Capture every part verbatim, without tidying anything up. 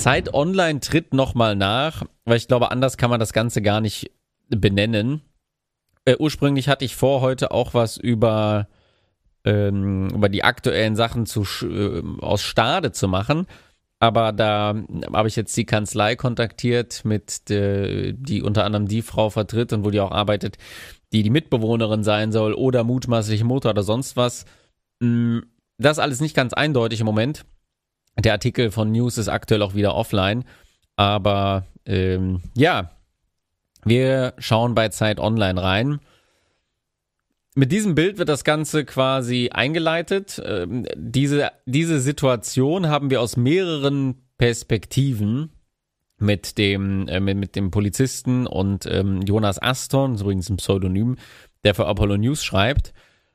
Zeit Online tritt nochmal nach, weil ich glaube, anders kann man das Ganze gar nicht benennen. Äh, ursprünglich hatte ich vor, heute auch was über, ähm, über die aktuellen Sachen zu, äh, aus Stade zu machen. Aber da habe ich jetzt die Kanzlei kontaktiert, mit de, die unter anderem die Frau vertritt und wo die auch arbeitet, die die Mitbewohnerin sein soll oder mutmaßliche Mutter oder sonst was. Das ist alles nicht ganz eindeutig im Moment. Der Artikel von News ist aktuell auch wieder offline. Aber ähm, ja, wir schauen bei Zeit Online rein. Mit diesem Bild wird das Ganze quasi eingeleitet. Ähm, diese, diese Situation haben wir aus mehreren Perspektiven mit dem, äh, mit, mit dem Polizisten und ähm, Jonas Aston, das ist übrigens ein Pseudonym, der für Apollo News schreibt.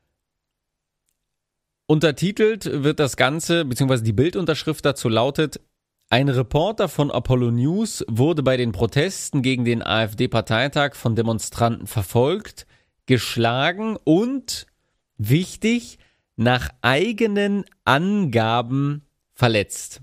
Untertitelt wird das Ganze, beziehungsweise die Bildunterschrift dazu lautet: Ein Reporter von Apollo News wurde bei den Protesten gegen den AfD-Parteitag von Demonstranten verfolgt, geschlagen und, wichtig, nach eigenen Angaben verletzt.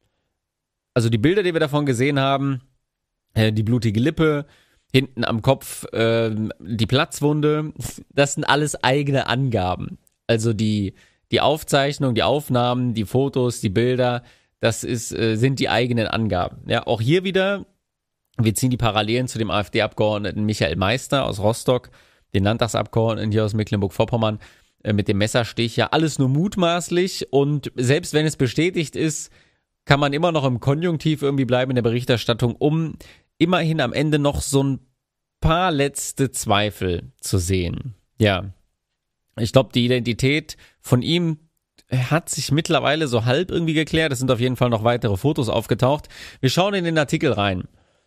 Also die Bilder, die wir davon gesehen haben, äh, die blutige Lippe, hinten am Kopf äh, die Platzwunde, das sind alles eigene Angaben. Also die, die Aufzeichnung, die Aufnahmen, die Fotos, die Bilder, das ist, äh, sind die eigenen Angaben. Ja, auch hier wieder, wir ziehen die Parallelen zu dem AfD-Abgeordneten Michael Meister aus Rostock, den Landtagsabgeordneten hier aus Mecklenburg-Vorpommern, äh, mit dem Messerstich. Ja, alles nur mutmaßlich, und selbst wenn es bestätigt ist, kann man immer noch im Konjunktiv irgendwie bleiben in der Berichterstattung, um immerhin am Ende noch so ein paar letzte Zweifel zu sehen. Ja, ich glaube, die Identität von ihm hat sich mittlerweile so halb irgendwie geklärt. Es sind auf jeden Fall noch weitere Fotos aufgetaucht. Wir schauen in den Artikel rein.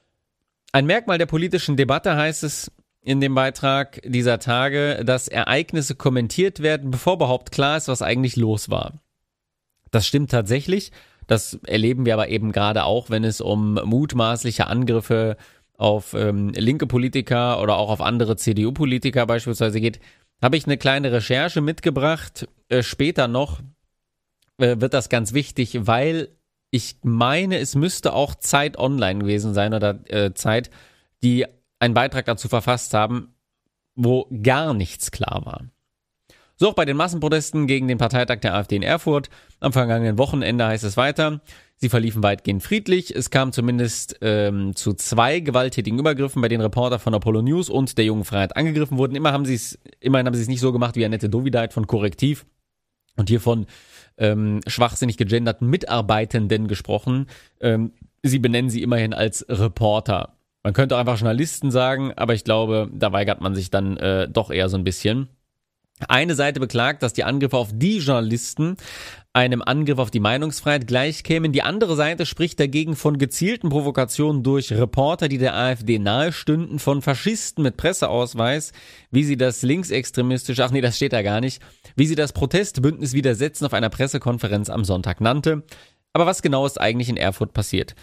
Ein Merkmal der politischen Debatte, heißt es in dem Beitrag dieser Tage, dass Ereignisse kommentiert werden, bevor überhaupt klar ist, was eigentlich los war. Das stimmt tatsächlich. Das erleben wir aber eben gerade auch, wenn es um mutmaßliche Angriffe auf ähm, linke Politiker oder auch auf andere C D U-Politiker beispielsweise geht. Habe ich eine kleine Recherche mitgebracht. Äh, später noch äh, wird das ganz wichtig, weil ich meine, es müsste auch Zeit Online gewesen sein oder äh, Zeit, die einen Beitrag dazu verfasst haben, wo gar nichts klar war. So auch bei den Massenprotesten gegen den Parteitag der AfD in Erfurt. Am vergangenen Wochenende heißt es weiter: Sie verliefen weitgehend friedlich. Es kam zumindest ähm, zu zwei gewalttätigen Übergriffen, bei denen Reporter von Apollo News und der Jungen Freiheit angegriffen wurden. Immer haben sie es, immerhin haben sie es nicht so gemacht wie Annette Dovideit von Korrektiv und hier von ähm, schwachsinnig gegenderten Mitarbeitenden gesprochen. Ähm, sie benennen sie immerhin als Reporter. Man könnte auch einfach Journalisten sagen, aber ich glaube, da weigert man sich dann äh, doch eher so ein bisschen. Eine Seite beklagt, dass die Angriffe auf die Journalisten einem Angriff auf die Meinungsfreiheit gleichkämen. Die andere Seite spricht dagegen von gezielten Provokationen durch Reporter, die der AfD nahestünden, von Faschisten mit Presseausweis, wie sie das linksextremistische, ach nee, das steht da gar nicht, wie sie das Protestbündnis Widersetzen auf einer Pressekonferenz am Sonntag nannte. Aber was genau ist eigentlich in Erfurt passiert?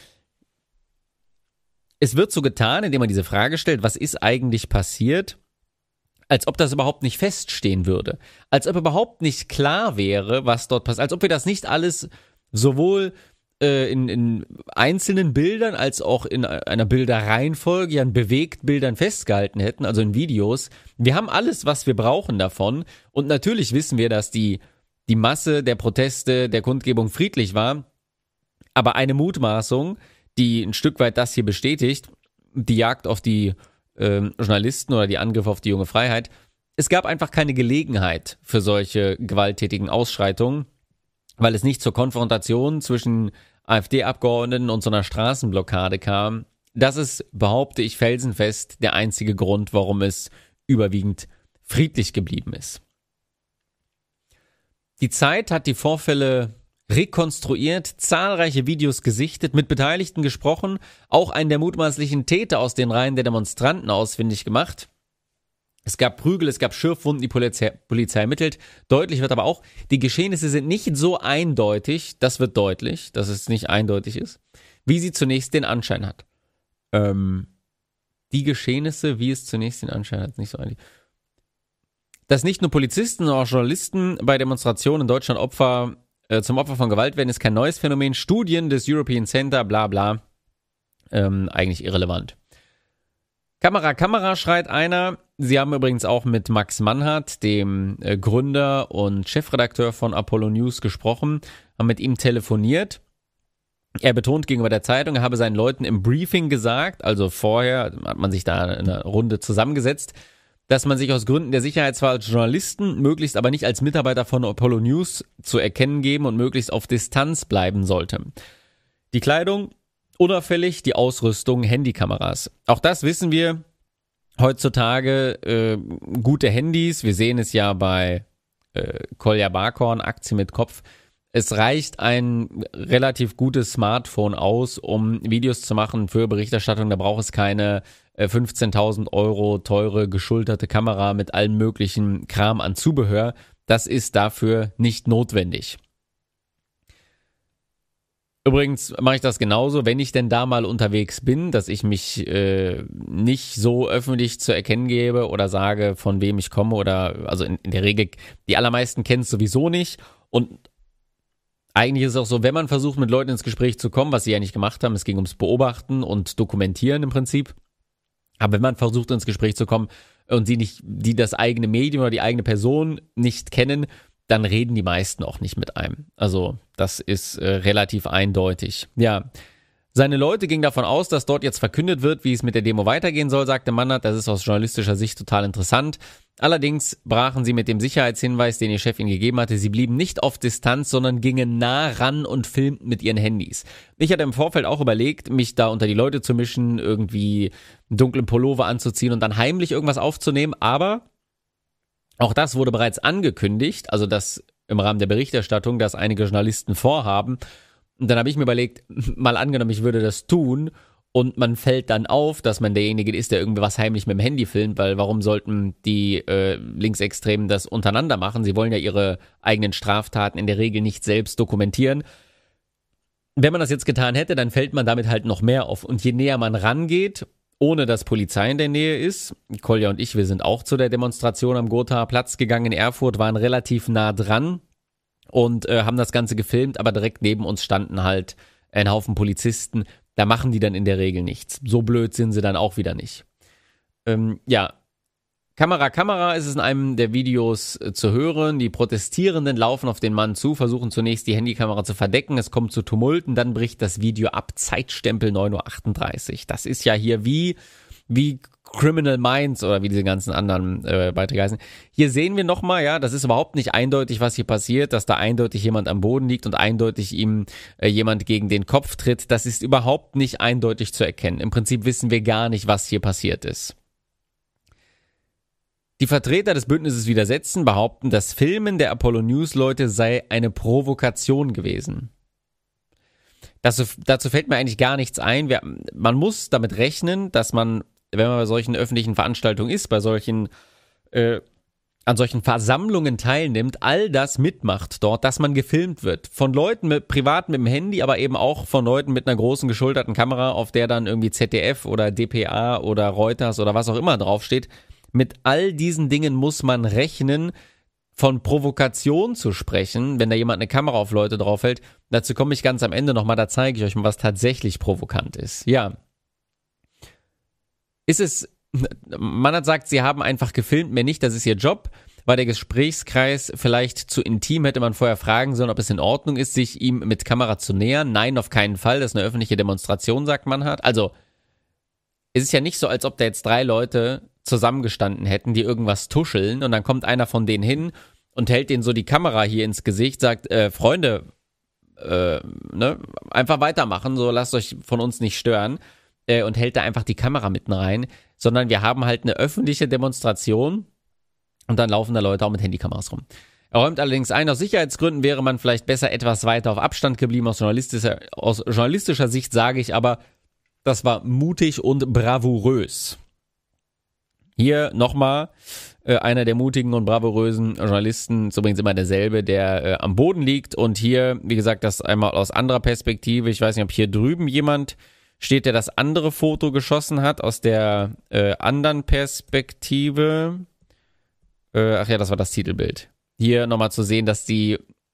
Es wird so getan, indem man diese Frage stellt, was ist eigentlich passiert, als ob das überhaupt nicht feststehen würde. Als ob überhaupt nicht klar wäre, was dort passiert. Als ob wir das nicht alles sowohl äh, in, in einzelnen Bildern als auch in einer Bilderreihenfolge, ja in Bewegtbildern festgehalten hätten, also in Videos. Wir haben alles, was wir brauchen davon. Und natürlich wissen wir, dass die, die Masse der Proteste, der Kundgebung friedlich war. Aber eine Mutmaßung, die ein Stück weit das hier bestätigt, die Jagd auf die ähm, Journalisten oder die Angriffe auf die junge Freiheit. Es gab einfach keine Gelegenheit für solche gewalttätigen Ausschreitungen, weil es nicht zur Konfrontation zwischen AfD-Abgeordneten und so einer Straßenblockade kam. Das ist, behaupte ich felsenfest, der einzige Grund, warum es überwiegend friedlich geblieben ist. Die Zeit hat die Vorfälle rekonstruiert, zahlreiche Videos gesichtet, mit Beteiligten gesprochen, auch einen der mutmaßlichen Täter aus den Reihen der Demonstranten ausfindig gemacht. Es gab Prügel, es gab Schürfwunden, die Polizei, Polizei ermittelt. Deutlich wird aber auch, die Geschehnisse sind nicht so eindeutig, das wird deutlich, dass es nicht eindeutig ist, wie sie zunächst den Anschein hat. Ähm, die Geschehnisse, wie es zunächst den Anschein hat, ist nicht so eindeutig. Dass nicht nur Polizisten, sondern auch Journalisten bei Demonstrationen in Deutschland Opfer äh, zum Opfer von Gewalt werden ist kein neues Phänomen. Studien des European Center, bla bla, ähm, eigentlich irrelevant. Kamera, Kamera, schreit einer. Sie haben übrigens auch mit Max Mannhardt, dem äh, Gründer und Chefredakteur von Apollo News, gesprochen, haben mit ihm telefoniert. Er betont gegenüber der Zeitung, er habe seinen Leuten im Briefing gesagt, also vorher hat man sich da in einer Runde zusammengesetzt, dass man sich aus Gründen der Sicherheit zwar als Journalisten, möglichst aber nicht als Mitarbeiter von Apollo News zu erkennen geben und möglichst auf Distanz bleiben sollte. Die Kleidung unauffällig, die Ausrüstung, Handykameras. Auch das wissen wir heutzutage, äh, gute Handys, wir sehen es ja bei äh, Kolja Barkhorn, Aktie mit Kopf. Es reicht ein relativ gutes Smartphone aus, um Videos zu machen für Berichterstattung. Da braucht es keine äh, fünfzehntausend Euro teure, geschulterte Kamera mit allem möglichen Kram an Zubehör. Das ist dafür nicht notwendig. Übrigens mache ich das genauso, wenn ich denn da mal unterwegs bin, dass ich mich äh, nicht so öffentlich zu erkennen gebe oder sage, von wem ich komme oder, also in, in der Regel, die allermeisten kennen es sowieso nicht und eigentlich ist es auch so, wenn man versucht, mit Leuten ins Gespräch zu kommen, was sie ja nicht gemacht haben, es ging ums Beobachten und Dokumentieren im Prinzip, aber wenn man versucht, ins Gespräch zu kommen und sie nicht, die das eigene Medium oder die eigene Person nicht kennen, dann reden die meisten auch nicht mit einem. Also das ist äh, relativ eindeutig. Ja, seine Leute gingen davon aus, dass dort jetzt verkündet wird, wie es mit der Demo weitergehen soll, sagte Mannhardt. Das ist aus journalistischer Sicht total interessant. Allerdings brachen sie mit dem Sicherheitshinweis, den ihr Chef ihnen gegeben hatte. Sie blieben nicht auf Distanz, sondern gingen nah ran und filmten mit ihren Handys. Ich hatte im Vorfeld auch überlegt, mich da unter die Leute zu mischen, irgendwie einen dunklen Pullover anzuziehen und dann heimlich irgendwas aufzunehmen, aber auch das wurde bereits angekündigt, also das im Rahmen der Berichterstattung, dass einige Journalisten vorhaben. Und dann habe ich mir überlegt, mal angenommen, ich würde das tun und man fällt dann auf, dass man derjenige ist, der irgendwie was heimlich mit dem Handy filmt, weil warum sollten die äh, Linksextremen das untereinander machen? Sie wollen ja ihre eigenen Straftaten in der Regel nicht selbst dokumentieren. Wenn man das jetzt getan hätte, dann fällt man damit halt noch mehr auf. Und je näher man rangeht, ohne dass Polizei in der Nähe ist. Kolja und ich, wir sind auch zu der Demonstration am Gothaer Platz gegangen in Erfurt, waren relativ nah dran und äh, haben das Ganze gefilmt, aber direkt neben uns standen halt ein Haufen Polizisten. Da machen die dann in der Regel nichts. So blöd sind sie dann auch wieder nicht. Ähm, ja, Kamera, Kamera ist es in einem der Videos äh, zu hören. Die Protestierenden laufen auf den Mann zu, versuchen zunächst die Handykamera zu verdecken. Es kommt zu Tumulten, dann bricht das Video ab. Zeitstempel neun Uhr achtunddreißig. Das ist ja hier wie, wie Criminal Minds oder wie diese ganzen anderen äh, Beiträge heißen. Hier sehen wir nochmal, ja, das ist überhaupt nicht eindeutig, was hier passiert, dass da eindeutig jemand am Boden liegt und eindeutig ihm äh, jemand gegen den Kopf tritt. Das ist überhaupt nicht eindeutig zu erkennen. Im Prinzip wissen wir gar nicht, was hier passiert ist. Die Vertreter des Bündnisses Widersetzen behaupten, das Filmen der Apollo News Leute sei eine Provokation gewesen. Das, dazu fällt mir eigentlich gar nichts ein. Wir, man muss damit rechnen, dass man, wenn man bei solchen öffentlichen Veranstaltungen ist, bei solchen, äh, an solchen Versammlungen teilnimmt, all das mitmacht dort, dass man gefilmt wird. Von Leuten mit, privat mit dem Handy, aber eben auch von Leuten mit einer großen geschulterten Kamera, auf der dann irgendwie Z D F oder D P A oder Reuters oder was auch immer draufsteht. Mit all diesen Dingen muss man rechnen, von Provokation zu sprechen, wenn da jemand eine Kamera auf Leute draufhält. Dazu komme ich ganz am Ende nochmal, da zeige ich euch mal, was tatsächlich provokant ist. Ja. Ist es, man hat gesagt, sie haben einfach gefilmt, mehr nicht, das ist ihr Job. War der Gesprächskreis vielleicht zu intim, hätte man vorher fragen sollen, ob es in Ordnung ist, sich ihm mit Kamera zu nähern. Nein, auf keinen Fall, das ist eine öffentliche Demonstration, sagt Mannhardt. Also, es ist ja nicht so, als ob da jetzt drei Leute zusammengestanden hätten, die irgendwas tuscheln und dann kommt einer von denen hin und hält denen so die Kamera hier ins Gesicht, sagt, äh, Freunde, äh, ne, einfach weitermachen, so lasst euch von uns nicht stören äh, und hält da einfach die Kamera mitten rein, sondern wir haben halt eine öffentliche Demonstration und dann laufen da Leute auch mit Handykameras rum. Er räumt allerdings ein, aus Sicherheitsgründen wäre man vielleicht besser etwas weiter auf Abstand geblieben, aus journalistischer, aus journalistischer Sicht sage ich aber, das war mutig und bravourös. Hier nochmal äh, einer der mutigen und bravourösen Journalisten, ist übrigens immer derselbe, der äh, am Boden liegt. Und hier, wie gesagt, das einmal aus anderer Perspektive. Ich weiß nicht, ob hier drüben jemand steht, der das andere Foto geschossen hat, aus der äh, anderen Perspektive. Äh, ach ja, das war das Titelbild. Hier nochmal zu sehen, dass die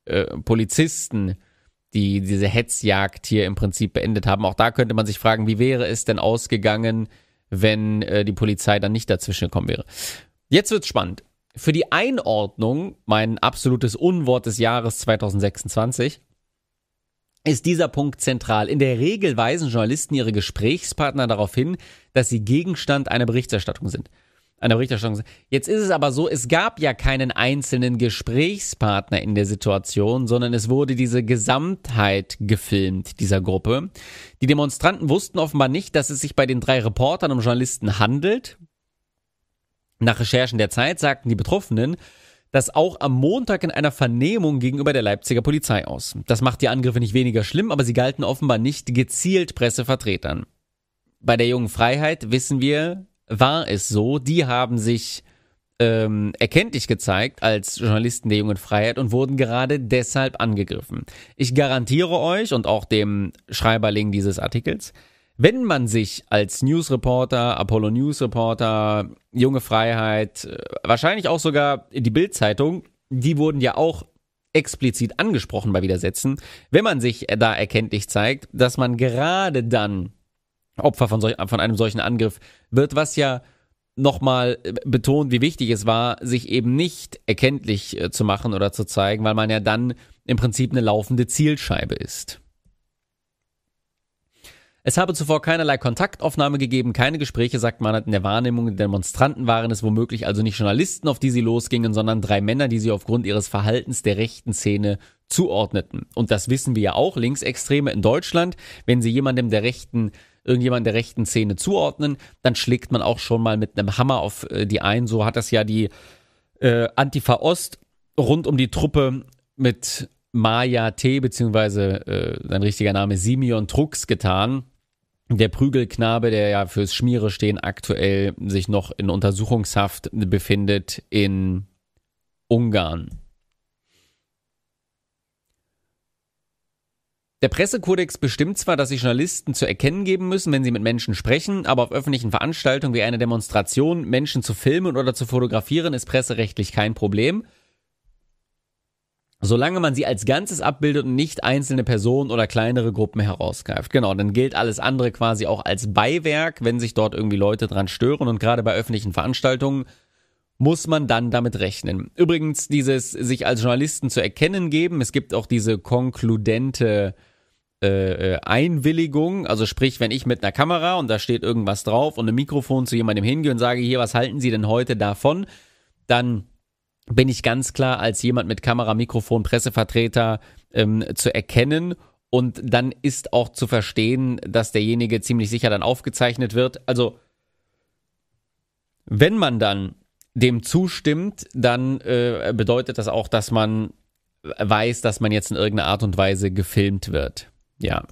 äh, Polizisten, die diese Hetzjagd hier im Prinzip beendet haben. Auch da könnte man sich fragen, wie wäre es denn ausgegangen, wenn äh, die Polizei dann nicht dazwischen gekommen wäre. Jetzt wird's spannend. Für die Einordnung, mein absolutes Unwort des Jahres zwanzig sechsundzwanzig, ist dieser Punkt zentral. In der Regel weisen Journalisten ihre Gesprächspartner darauf hin, dass sie Gegenstand einer Berichterstattung sind. Einer Berichterstattung sind. Jetzt ist es aber so, es gab ja keinen einzelnen Gesprächspartner in der Situation, sondern es wurde diese Gesamtheit gefilmt, dieser Gruppe. Die Demonstranten wussten offenbar nicht, dass es sich bei den drei Reportern um Journalisten handelt. Nach Recherchen der Zeit sagten die Betroffenen das auch am Montag in einer Vernehmung gegenüber der Leipziger Polizei aus. Das macht die Angriffe nicht weniger schlimm, aber sie galten offenbar nicht gezielt Pressevertretern. Bei der Jungen Freiheit, wissen wir, war es so, die haben sich ähm, erkenntlich gezeigt als Journalisten der Jungen Freiheit und wurden gerade deshalb angegriffen. Ich garantiere euch und auch dem Schreiberling dieses Artikels, wenn man sich als Newsreporter, Apollo News Reporter, Junge Freiheit, wahrscheinlich auch sogar die Bild-Zeitung, die wurden ja auch explizit angesprochen bei Widersätzen, wenn man sich da erkenntlich zeigt, dass man gerade dann Opfer von, solch, von einem solchen Angriff wird, was ja nochmal betont, wie wichtig es war, sich eben nicht erkenntlich zu machen oder zu zeigen, weil man ja dann im Prinzip eine laufende Zielscheibe ist. Es habe zuvor keinerlei Kontaktaufnahme gegeben, keine Gespräche, sagt man, in der Wahrnehmung der Demonstranten waren es womöglich also nicht Journalisten, auf die sie losgingen, sondern drei Männer, die sie aufgrund ihres Verhaltens der rechten Szene zuordneten. Und das wissen wir ja auch, Linksextreme in Deutschland, wenn sie jemandem der rechten, irgendjemand der rechten Szene zuordnen, dann schlägt man auch schon mal mit einem Hammer auf äh, die ein. So hat das ja die äh, Antifa Ost rund um die Truppe mit Maja T. beziehungsweise äh, sein richtiger Name Simeon Trux getan. Der Prügelknabe, der ja fürs Schmiere stehen aktuell sich noch in Untersuchungshaft befindet in Ungarn. Der Pressekodex bestimmt zwar, dass sich Journalisten zu erkennen geben müssen, wenn sie mit Menschen sprechen, aber auf öffentlichen Veranstaltungen wie einer Demonstration Menschen zu filmen oder zu fotografieren ist presserechtlich kein Problem, solange man sie als Ganzes abbildet und nicht einzelne Personen oder kleinere Gruppen herausgreift. Genau, dann gilt alles andere quasi auch als Beiwerk, wenn sich dort irgendwie Leute dran stören. Und gerade bei öffentlichen Veranstaltungen muss man dann damit rechnen. Übrigens, dieses sich als Journalisten zu erkennen geben, es gibt auch diese konkludente äh, Einwilligung. Also sprich, wenn ich mit einer Kamera und da steht irgendwas drauf und einem Mikrofon zu jemandem hingehe und sage, hier, was halten Sie denn heute davon? Dann bin ich ganz klar als jemand mit Kamera, Mikrofon, Pressevertreter ähm, zu erkennen und dann ist auch zu verstehen, dass derjenige ziemlich sicher dann aufgezeichnet wird. Also wenn man dann dem zustimmt, dann äh, bedeutet das auch, dass man weiß, dass man jetzt in irgendeiner Art und Weise gefilmt wird. Ja.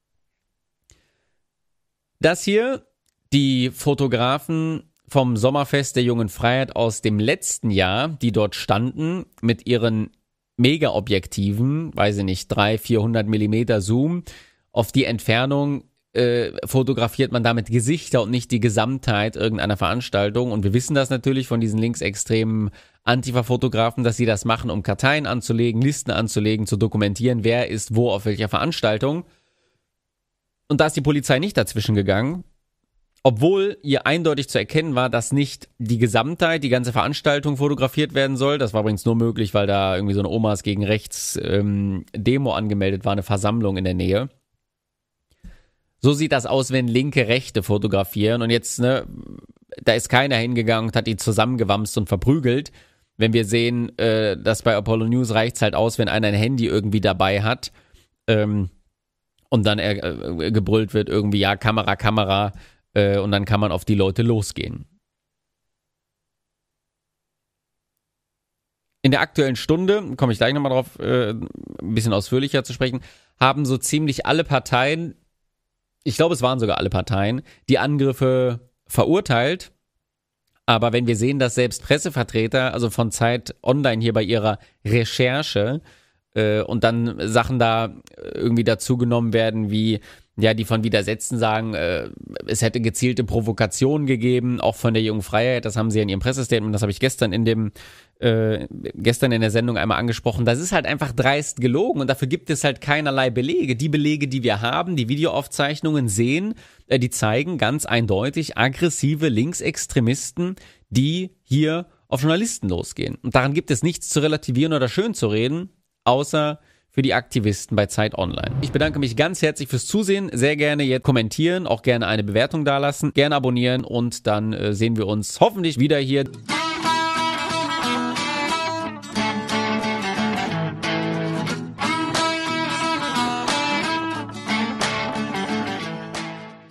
Das hier, die Fotografen vom Sommerfest der Jungen Freiheit aus dem letzten Jahr, die dort standen mit ihren Mega-Objektiven, weiß ich nicht, dreihundert, vierhundert Millimeter Zoom, auf die Entfernung äh, fotografiert man damit Gesichter und nicht die Gesamtheit irgendeiner Veranstaltung. Und wir wissen das natürlich von diesen linksextremen Antifa-Fotografen, dass sie das machen, um Karteien anzulegen, Listen anzulegen, zu dokumentieren, wer ist wo auf welcher Veranstaltung. Und da ist die Polizei nicht dazwischen gegangen, obwohl ihr eindeutig zu erkennen war, dass nicht die Gesamtheit, die ganze Veranstaltung fotografiert werden soll. Das war übrigens nur möglich, weil da irgendwie so eine Omas gegen rechts ähm, Demo angemeldet war, eine Versammlung in der Nähe. So sieht das aus, wenn linke Rechte fotografieren und jetzt, ne, da ist keiner hingegangen und hat die zusammengewamst und verprügelt. Wenn wir sehen, äh, dass bei Apollo News reicht's halt aus, wenn einer ein Handy irgendwie dabei hat, ähm, und dann äh, gebrüllt wird irgendwie, ja, Kamera, Kamera, äh, und dann kann man auf die Leute losgehen. In der Aktuellen Stunde, komme ich gleich nochmal drauf, äh, ein bisschen ausführlicher zu sprechen, haben so ziemlich alle Parteien, ich glaube, es waren sogar alle Parteien, die Angriffe verurteilt. Aber wenn wir sehen, dass selbst Pressevertreter, also von Zeit Online hier bei ihrer Recherche, äh, und dann Sachen da irgendwie dazugenommen werden wie, ja, die von Widersetzten sagen, äh, es hätte gezielte Provokationen gegeben, auch von der Jungen Freiheit, das haben sie in ihrem Pressestatement, das habe ich gestern in dem, äh, gestern in der Sendung einmal angesprochen, das ist halt einfach dreist gelogen und dafür gibt es halt keinerlei Belege. Die Belege, die wir haben, die Videoaufzeichnungen sehen, äh, die zeigen ganz eindeutig aggressive Linksextremisten, die hier auf Journalisten losgehen. Und daran gibt es nichts zu relativieren oder schön zu reden, außer für die Aktivisten bei Zeit Online. Ich bedanke mich ganz herzlich fürs Zusehen. Sehr gerne jetzt kommentieren, auch gerne eine Bewertung dalassen, gerne abonnieren und dann äh, sehen wir uns hoffentlich wieder hier.